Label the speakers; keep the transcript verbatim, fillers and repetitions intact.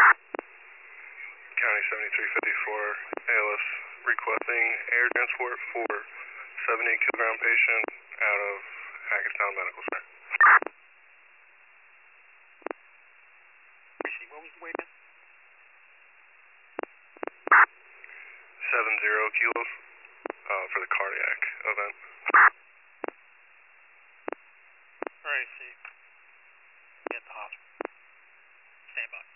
Speaker 1: County seventy-three fifty-four, A L S requesting air transport for seventy kilogram patient out of Hackettstown Medical Center.
Speaker 2: What was the weight again?
Speaker 1: Seven zero kilos uh, for the cardiac event.
Speaker 2: Alright, see. Get the hospital. Stand by.